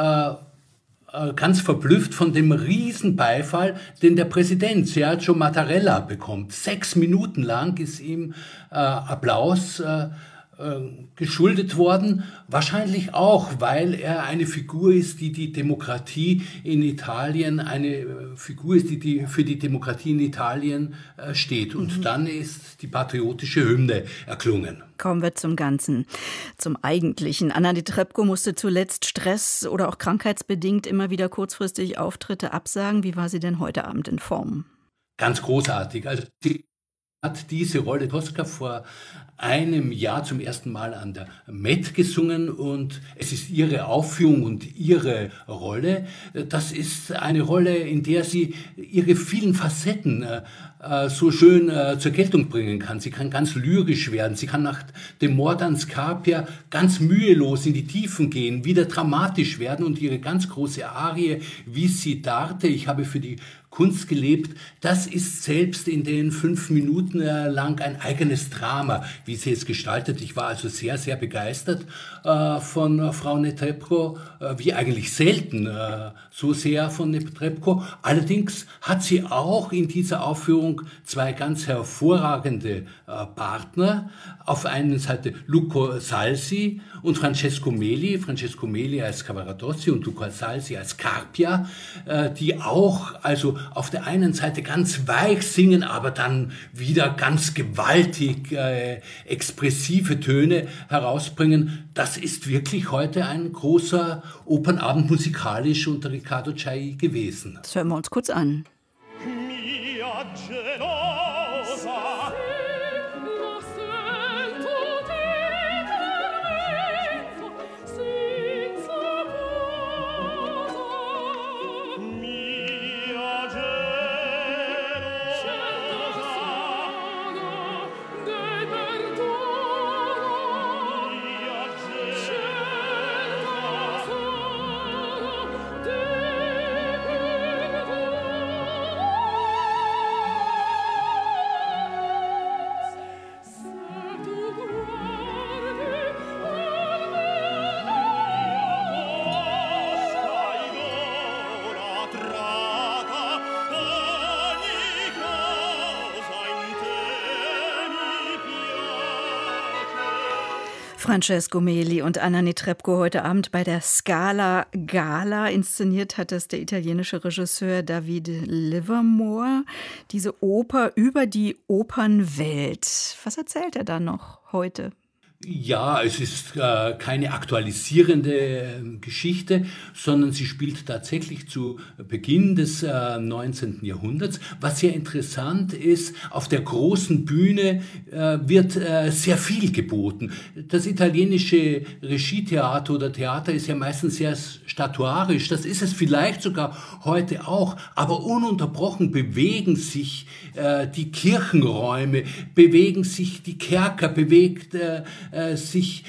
ganz verblüfft von dem Riesenbeifall, den der Präsident Sergio Mattarella bekommt. 6 Minuten lang ist ihm Applaus geschuldet worden, wahrscheinlich auch, weil er eine Figur ist, die die Demokratie in Italien, eine Figur ist, die für die Demokratie in Italien steht. Und dann ist die patriotische Hymne erklungen. Kommen wir zum Ganzen, zum Eigentlichen. Anna Netrebko musste zuletzt Stress- oder auch krankheitsbedingt immer wieder kurzfristig Auftritte absagen. Wie war sie denn heute Abend in Form? Ganz großartig. Also sie hat diese Rolle Tosca vor einem Jahr zum ersten Mal an der Met gesungen und es ist ihre Aufführung und ihre Rolle. Das ist eine Rolle, in der sie ihre vielen Facetten so schön zur Geltung bringen kann. Sie kann ganz lyrisch werden, sie kann nach dem Mord an Scarpia ganz mühelos in die Tiefen gehen, wieder dramatisch werden und ihre ganz große Arie Vissi d'arte, ich habe für die Kunst gelebt, das ist selbst in den 5 Minuten lang ein eigenes Drama, wie sie es gestaltet. Ich war also sehr, sehr begeistert von Frau Netrebko, wie eigentlich selten so sehr von Netrebko. Allerdings hat sie auch in dieser Aufführung 2 ganz hervorragende Partner. Auf der einen Seite Luca Salsi und Francesco Meli. Francesco Meli als Cavaradossi und Luca Salsi als Carpia, die auch also auf der einen Seite ganz weich singen, aber dann wieder ganz gewaltig expressive Töne herausbringen. Das ist wirklich heute ein großer Opernabend musikalisch unter Riccardo Chailly gewesen. Das hören wir uns kurz an. Francesco Meli und Anna Netrebko heute Abend bei der Scala Gala. Inszeniert hat es der italienische Regisseur David Livermore. Diese Oper über die Opernwelt. Was erzählt er da noch heute? Ja, es ist keine aktualisierende Geschichte, sondern sie spielt tatsächlich zu Beginn des 19. Jahrhunderts. Was sehr interessant ist, auf der großen Bühne wird sehr viel geboten. Das italienische Regietheater oder Theater ist ja meistens sehr statuarisch. Das ist es vielleicht sogar heute auch. Aber ununterbrochen bewegen sich die Kirchenräume, bewegen sich die Kerker, bewegt sich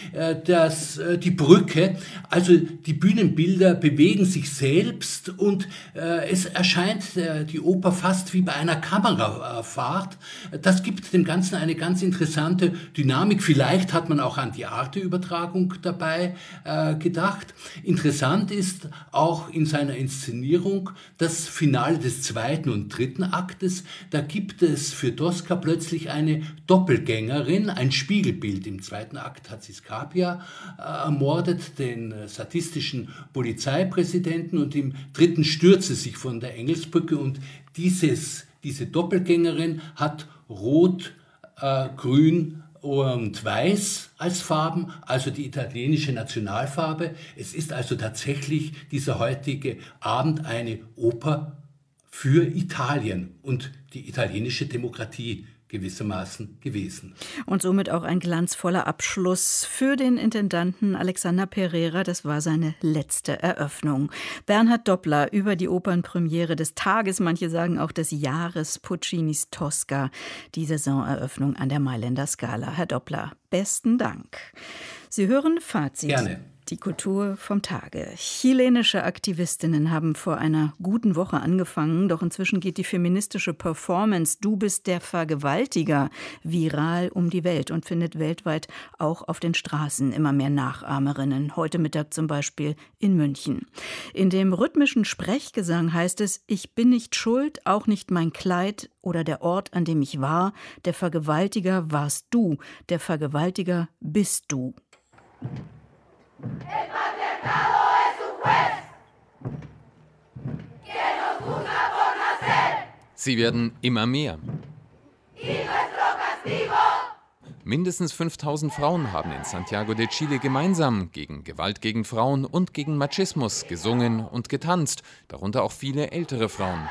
die Brücke. Also die Bühnenbilder bewegen sich selbst und es erscheint die Oper fast wie bei einer Kamerafahrt. Das gibt dem Ganzen eine ganz interessante Dynamik. Vielleicht hat man auch an die Arte-Übertragung dabei gedacht. Interessant ist auch in seiner Inszenierung das Finale des 2. und 3. Aktes. Da gibt es für Tosca plötzlich eine Doppelgängerin, ein Spiegelbild. Im 2. Akt hat sie Scarpia ermordet, den sadistischen Polizeipräsidenten, und im 3. stürzt sie sich von der Engelsbrücke, und diese Doppelgängerin hat Rot, Grün und Weiß als Farben, also die italienische Nationalfarbe. Es ist also tatsächlich dieser heutige Abend eine Oper für Italien und die italienische Demokratie gewissermaßen gewesen. Und somit auch ein glanzvoller Abschluss für den Intendanten Alexander Pereira. Das war seine letzte Eröffnung. Bernhard Doppler über die Opernpremiere des Tages, manche sagen auch des Jahres, Puccinis Tosca, die Saisoneröffnung an der Mailänder Scala. Herr Doppler, besten Dank. Sie hören Fazit. Gerne. Die Kultur vom Tage. Chilenische Aktivistinnen haben vor einer guten Woche angefangen, doch inzwischen geht die feministische Performance "Du bist der Vergewaltiger" viral um die Welt und findet weltweit auch auf den Straßen immer mehr Nachahmerinnen. Heute Mittag zum Beispiel in München. In dem rhythmischen Sprechgesang heißt es: Ich bin nicht schuld, auch nicht mein Kleid oder der Ort, an dem ich war. Der Vergewaltiger warst du, der Vergewaltiger bist du. El patriarcado es un juez que nos juzga por nacer. Sie werden immer mehr. Y nuestro castigo. Mindestens 5000 Frauen haben in Santiago de Chile gemeinsam gegen Gewalt gegen Frauen und gegen Machismus gesungen und getanzt, darunter auch viele ältere Frauen.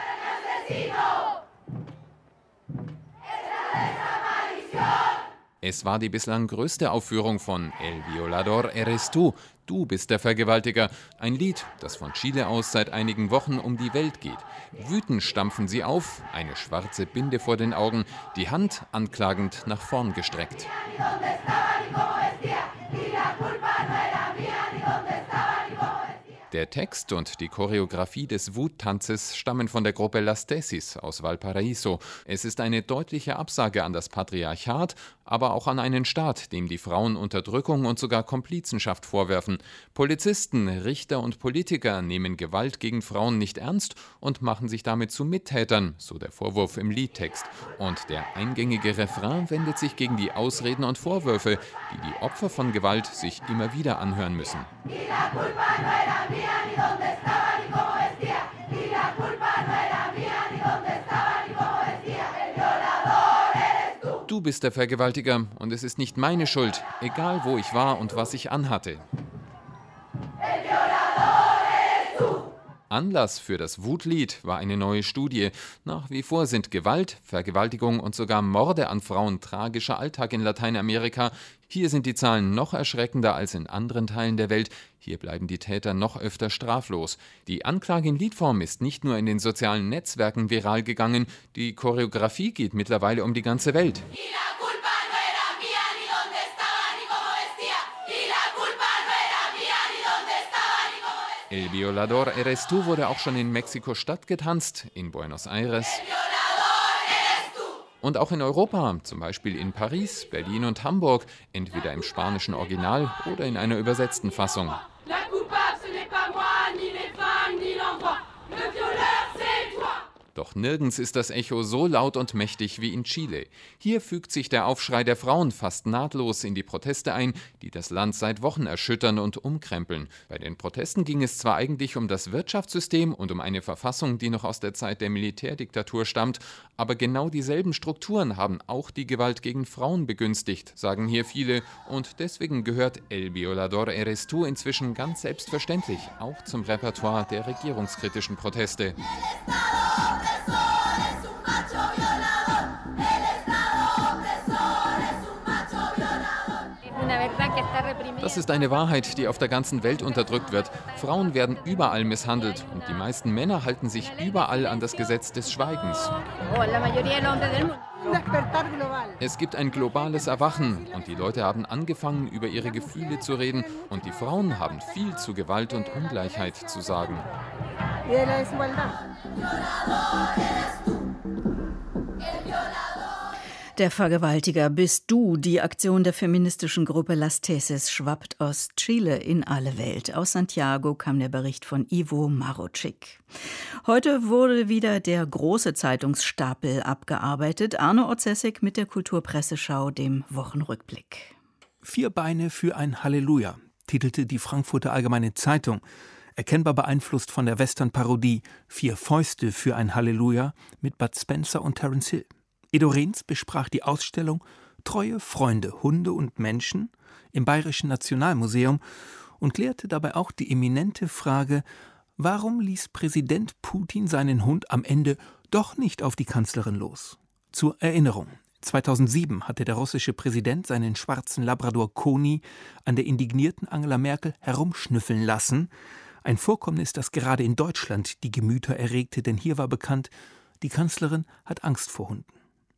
Es war die bislang größte Aufführung von El Violador eres tú, du bist der Vergewaltiger, ein Lied, das von Chile aus seit einigen Wochen um die Welt geht. Wütend stampfen sie auf, eine schwarze Binde vor den Augen, die Hand anklagend nach vorn gestreckt. Der Text und die Choreografie des Wuttanzes stammen von der Gruppe Las Tesis aus Valparaíso. Es ist eine deutliche Absage an das Patriarchat, aber auch an einen Staat, dem die Frauen Unterdrückung und sogar Komplizenschaft vorwerfen. Polizisten, Richter und Politiker nehmen Gewalt gegen Frauen nicht ernst und machen sich damit zu Mittätern, so der Vorwurf im Liedtext. Und der eingängige Refrain wendet sich gegen die Ausreden und Vorwürfe, die die Opfer von Gewalt sich immer wieder anhören müssen. Du bist der Vergewaltiger und es ist nicht meine Schuld, egal wo ich war und was ich anhatte. Anlass für das Wutlied war eine neue Studie. Nach wie vor sind Gewalt, Vergewaltigung und sogar Morde an Frauen tragischer Alltag in Lateinamerika. Hier sind die Zahlen noch erschreckender als in anderen Teilen der Welt. Hier bleiben die Täter noch öfter straflos. Die Anklage in Liedform ist nicht nur in den sozialen Netzwerken viral gegangen, die Choreografie geht mittlerweile um die ganze Welt. El Violador eres tú wurde auch schon in Mexiko-Stadt getanzt, in Buenos Aires und auch in Europa, zum Beispiel in Paris, Berlin und Hamburg, entweder im spanischen Original oder in einer übersetzten Fassung. Doch nirgends ist das Echo so laut und mächtig wie in Chile. Hier fügt sich der Aufschrei der Frauen fast nahtlos in die Proteste ein, die das Land seit Wochen erschüttern und umkrempeln. Bei den Protesten ging es zwar eigentlich um das Wirtschaftssystem und um eine Verfassung, die noch aus der Zeit der Militärdiktatur stammt, aber genau dieselben Strukturen haben auch die Gewalt gegen Frauen begünstigt, sagen hier viele, und deswegen gehört El Violador eres tú inzwischen ganz selbstverständlich auch zum Repertoire der regierungskritischen Proteste. Das ist eine Wahrheit, die auf der ganzen Welt unterdrückt wird. Frauen werden überall misshandelt und die meisten Männer halten sich überall an das Gesetz des Schweigens. Es gibt ein globales Erwachen und die Leute haben angefangen, über ihre Gefühle zu reden und die Frauen haben viel zu Gewalt und Ungleichheit zu sagen. Der Vergewaltiger bist du. Die Aktion der feministischen Gruppe Las Tesis schwappt aus Chile in alle Welt. Aus Santiago kam der Bericht von Ivo Maroczyk. Heute wurde wieder der große Zeitungsstapel abgearbeitet. Arno Orzesek mit der Kulturpresseschau, dem Wochenrückblick. 4 Beine für ein Halleluja, titelte die Frankfurter Allgemeine Zeitung. Erkennbar beeinflusst von der Western-Parodie 4 Fäuste für ein Halleluja mit Bud Spencer und Terence Hill. Edo Rehns besprach die Ausstellung Treue Freunde, Hunde und Menschen im Bayerischen Nationalmuseum und klärte dabei auch die eminente Frage, warum ließ Präsident Putin seinen Hund am Ende doch nicht auf die Kanzlerin los? Zur Erinnerung: 2007 hatte der russische Präsident seinen schwarzen Labrador Koni an der indignierten Angela Merkel herumschnüffeln lassen. Ein Vorkommnis, das gerade in Deutschland die Gemüter erregte, denn hier war bekannt, die Kanzlerin hat Angst vor Hunden.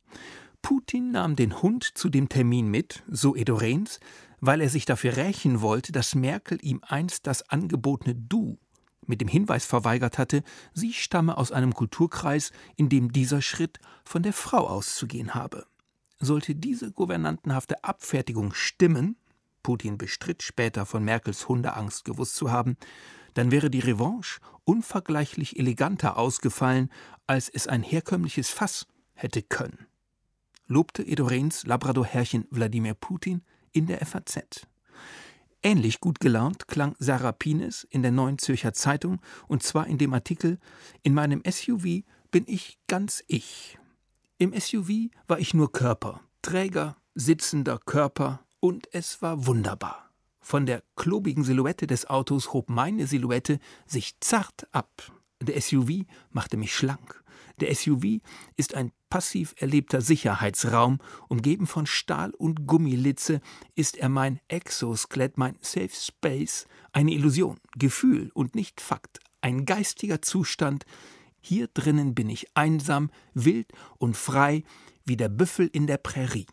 Putin nahm den Hund zu dem Termin mit, so Edo Rehns, weil er sich dafür rächen wollte, dass Merkel ihm einst das angebotene Du mit dem Hinweis verweigert hatte, sie stamme aus einem Kulturkreis, in dem dieser Schritt von der Frau auszugehen habe. Sollte diese gouvernantenhafte Abfertigung stimmen, Putin bestritt später von Merkels Hundeangst gewusst zu haben, dann wäre die Revanche unvergleichlich eleganter ausgefallen, als es ein herkömmliches Fass hätte können, lobte Edo Rehns Labrador-Herrchen Wladimir Putin in der FAZ. Ähnlich gut gelaunt klang Sarah Pines in der Neuen Zürcher Zeitung, und zwar in dem Artikel »In meinem SUV bin ich ganz ich«. Im SUV war ich nur Körper, träger, sitzender Körper, und es war wunderbar. Von der klobigen Silhouette des Autos hob meine Silhouette sich zart ab. Der SUV machte mich schlank. Der SUV ist ein passiv erlebter Sicherheitsraum. Umgeben von Stahl und Gummilitze ist er mein Exoskelett, mein Safe Space, eine Illusion, Gefühl und nicht Fakt, ein geistiger Zustand. Hier drinnen bin ich einsam, wild und frei wie der Büffel in der Prärie.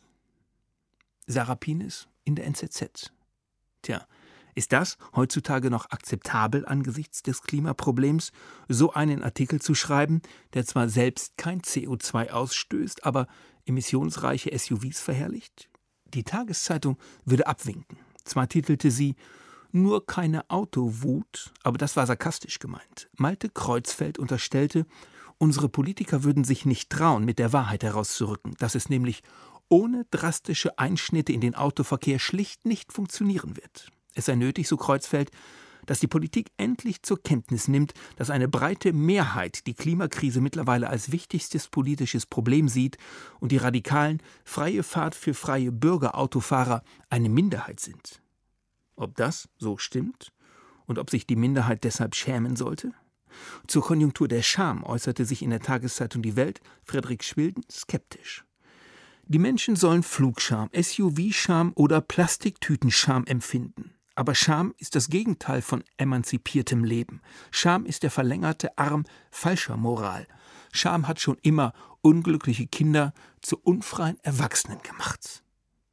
Sarah Pines in der NZZ. Tja, ist das heutzutage noch akzeptabel angesichts des Klimaproblems, so einen Artikel zu schreiben, der zwar selbst kein CO2 ausstößt, aber emissionsreiche SUVs verherrlicht? Die Tageszeitung würde abwinken. Zwar titelte sie »Nur keine Autowut«, aber das war sarkastisch gemeint. Malte Kreuzfeld unterstellte, unsere Politiker würden sich nicht trauen, mit der Wahrheit herauszurücken, dass es nämlich ohne drastische Einschnitte in den Autoverkehr schlicht nicht funktionieren wird. Es sei nötig, so Kreuzfeld, dass die Politik endlich zur Kenntnis nimmt, dass eine breite Mehrheit die Klimakrise mittlerweile als wichtigstes politisches Problem sieht und die radikalen freie Fahrt für freie Bürgerautofahrer eine Minderheit sind. Ob das so stimmt und ob sich die Minderheit deshalb schämen sollte? Zur Konjunktur der Scham äußerte sich in der Tageszeitung Die Welt Frederik Schwilden skeptisch. Die Menschen sollen Flugscham, SUV-Scham oder Plastiktütenscham empfinden. Aber Scham ist das Gegenteil von emanzipiertem Leben. Scham ist der verlängerte Arm falscher Moral. Scham hat schon immer unglückliche Kinder zu unfreien Erwachsenen gemacht.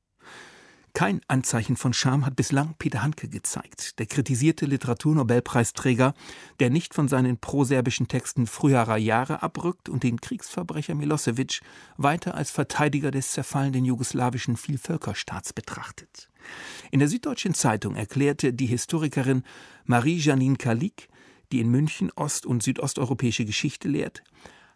Kein Anzeichen von Scham hat bislang Peter Handke gezeigt, der kritisierte Literaturnobelpreisträger, der nicht von seinen proserbischen Texten früherer Jahre abrückt und den Kriegsverbrecher Milosevic weiter als Verteidiger des zerfallenden jugoslawischen Vielvölkerstaats betrachtet. In der Süddeutschen Zeitung erklärte die Historikerin Marie-Janine Kalik, die in München ost- und südosteuropäische Geschichte lehrt,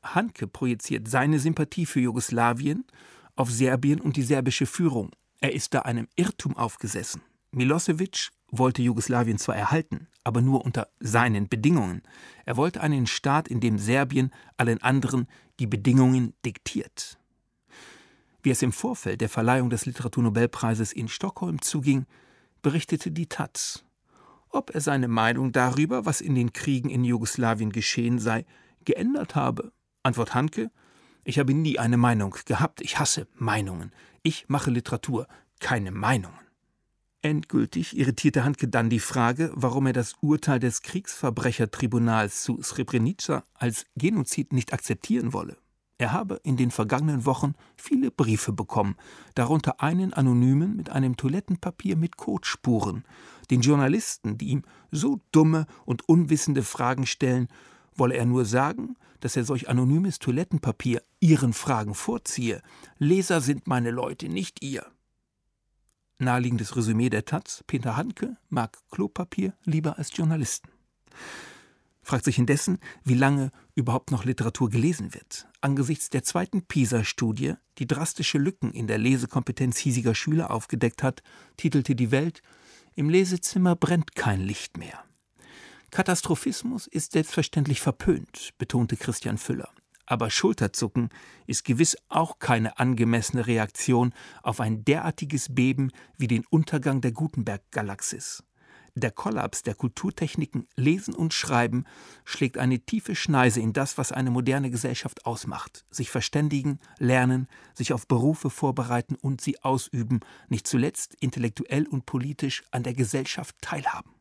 Handke projiziert seine Sympathie für Jugoslawien auf Serbien und die serbische Führung. Er ist da einem Irrtum aufgesessen. Milosevic wollte Jugoslawien zwar erhalten, aber nur unter seinen Bedingungen. Er wollte einen Staat, in dem Serbien allen anderen die Bedingungen diktiert. Wie es im Vorfeld der Verleihung des Literaturnobelpreises in Stockholm zuging, berichtete die taz. Ob er seine Meinung darüber, was in den Kriegen in Jugoslawien geschehen sei, geändert habe. Antwort Handke: Ich habe nie eine Meinung gehabt, ich hasse Meinungen. Ich mache Literatur, keine Meinungen. Endgültig irritierte Handke dann die Frage, warum er das Urteil des Kriegsverbrechertribunals zu Srebrenica als Genozid nicht akzeptieren wolle. Er habe in den vergangenen Wochen viele Briefe bekommen, darunter einen anonymen mit einem Toilettenpapier mit Kotspuren. Den Journalisten, die ihm so dumme und unwissende Fragen stellen, wolle er nur sagen, dass er solch anonymes Toilettenpapier ihren Fragen vorziehe. Leser sind meine Leute, nicht ihr. Naheliegendes Resümee der taz: Peter Handke mag Klopapier lieber als Journalisten. Fragt sich indessen, wie lange überhaupt noch Literatur gelesen wird. Angesichts der zweiten PISA-Studie, die drastische Lücken in der Lesekompetenz hiesiger Schüler aufgedeckt hat, titelte die Welt: Im Lesezimmer brennt kein Licht mehr. Katastrophismus ist selbstverständlich verpönt, betonte Christian Füller. Aber Schulterzucken ist gewiss auch keine angemessene Reaktion auf ein derartiges Beben wie den Untergang der Gutenberg-Galaxis. Der Kollaps der Kulturtechniken Lesen und Schreiben schlägt eine tiefe Schneise in das, was eine moderne Gesellschaft ausmacht. Sich verständigen, lernen, sich auf Berufe vorbereiten und sie ausüben, nicht zuletzt intellektuell und politisch an der Gesellschaft teilhaben.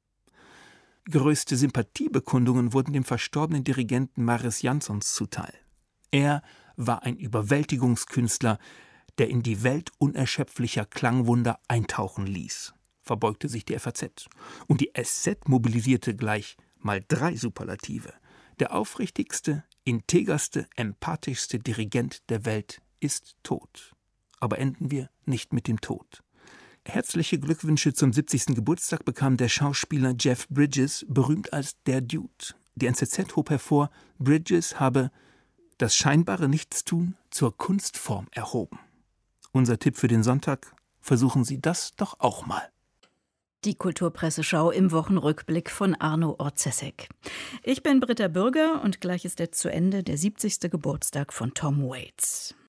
Größte Sympathiebekundungen wurden dem verstorbenen Dirigenten Mariss Jansons zuteil. Er war ein Überwältigungskünstler, der in die Welt unerschöpflicher Klangwunder eintauchen ließ, verbeugte sich die FAZ. Und die SZ mobilisierte gleich mal 3 Superlative. Der aufrichtigste, integerste, empathischste Dirigent der Welt ist tot. Aber enden wir nicht mit dem Tod. Herzliche Glückwünsche zum 70. Geburtstag bekam der Schauspieler Jeff Bridges, berühmt als der Dude. Die NZZ hob hervor, Bridges habe das scheinbare Nichtstun zur Kunstform erhoben. Unser Tipp für den Sonntag: Versuchen Sie das doch auch mal. Die Kulturpresseschau im Wochenrückblick von Arno Orzesek. Ich bin Britta Bürger und gleich ist jetzt zu Ende der 70. Geburtstag von Tom Waits.